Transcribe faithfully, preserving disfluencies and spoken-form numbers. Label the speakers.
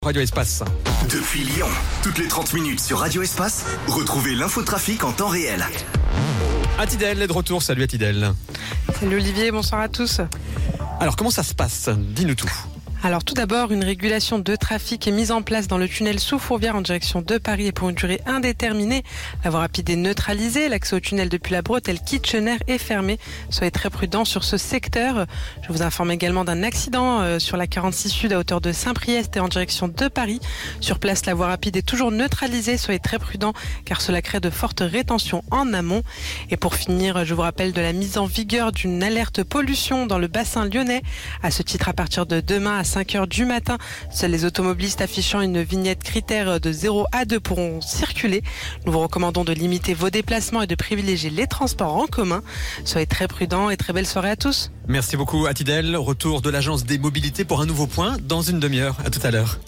Speaker 1: Radio Espace.
Speaker 2: Depuis Lyon, toutes les trente minutes sur Radio Espace, retrouvez l'infotrafic en temps réel.
Speaker 1: Atidel est de retour. Salut Atidel.
Speaker 3: Salut Olivier, bonsoir à tous.
Speaker 1: Alors comment ça se passe ? Dis-nous tout.
Speaker 3: Alors tout d'abord, une régulation de trafic est mise en place dans le tunnel sous Fourvière en direction de Paris et pour une durée indéterminée. La voie rapide est neutralisée, l'accès au tunnel depuis la bretelle Kitchener est fermé. Soyez très prudents sur ce secteur. Je vous informe également d'un accident sur la quarante-six Sud à hauteur de Saint-Priest et en direction de Paris. Sur place, la voie rapide est toujours neutralisée. Soyez très prudents car cela crée de fortes rétentions en amont. Et pour finir, je vous rappelle de la mise en vigueur d'une alerte pollution dans le bassin lyonnais. À ce titre, à partir de demain à cinq heures du matin, seuls les automobilistes affichant une vignette critère de zéro à deux pourront circuler. Nous vous recommandons de limiter vos déplacements et de privilégier les transports en commun. Soyez très prudents et très belle soirée à tous.
Speaker 1: Merci beaucoup Atidel. Retour de l'agence des mobilités pour un nouveau point dans une demi-heure. À tout à l'heure.